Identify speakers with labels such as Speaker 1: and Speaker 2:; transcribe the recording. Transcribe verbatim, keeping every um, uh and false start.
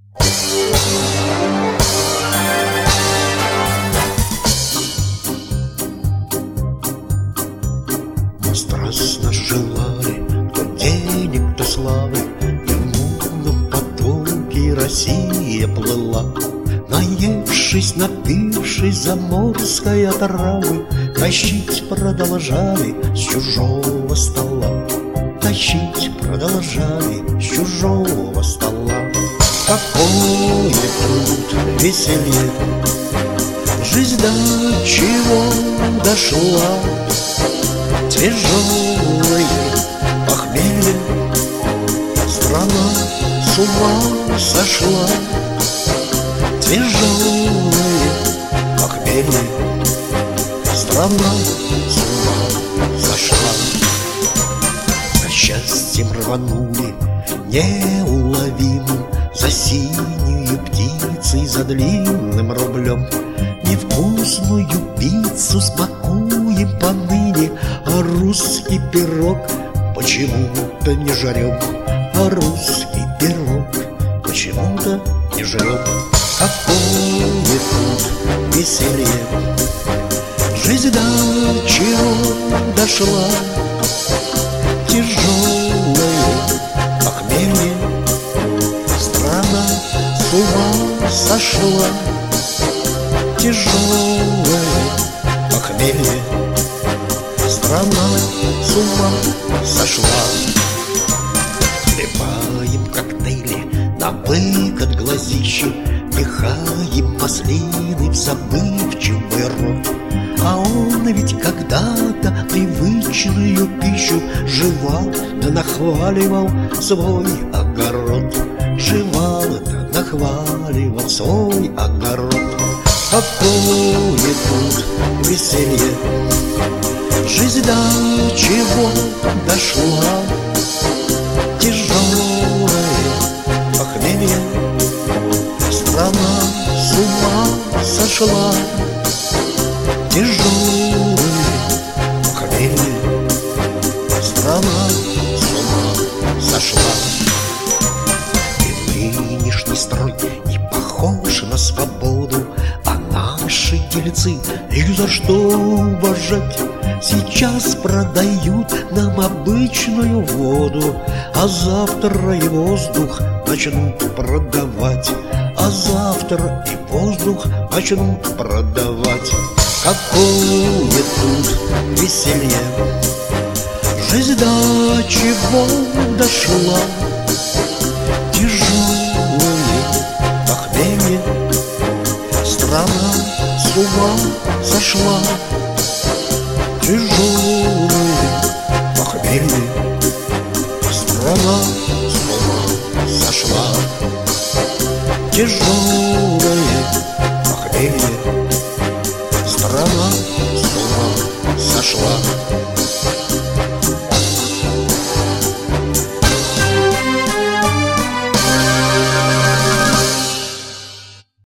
Speaker 1: Мы страстно желали то денег, то славы, и в мутном потоке Россия плыла. Наевшись, напившись заморской отравы, тащить продолжали с чужого стола. Тащить продолжали с чужого стола. Какое тут веселье, жизнь до чего дошла. Тяжелое похмелье, страна с ума сошла. Тяжелое похмелье, страна с ума сошла. За счастьем рванули неуловимым, за синюю птицей, за длинным рублем. Невкусную пиццу смакуем поныне, а русский пирог почему-то не жарем. А русский пирог почему-то не жарем. Какое тут веселье, жизнь до чего дошла. Тяжелое похмелье, страна с ума сошла. Тяжелое похмелье, страна с ума сошла. Хлебаем коктейли на выкат глазищи, пихаем маслины в забывчивый рот. А он ведь когда-то привычную пищу жевал, да нахваливал свой огород. Жевал, да нахваливал свой огород. Какое тут веселье, жизнь до чего дошла. Тяжелое похмелье, страна с ума сошла. Тяжелое похмелье, страна с ума сошла. И нынешний строй не похож на свободу, а наши дельцы их за что уважать? Сейчас продают нам обычную воду, а завтра и воздух начнут продавать. А завтра и воздух начнут продавать. Какое тут веселье, жизнь до чего дошла. Тяжелое похмелье, страна с ума сошла. Тяжелое похмелье, страна с ума сошла. Тяжелое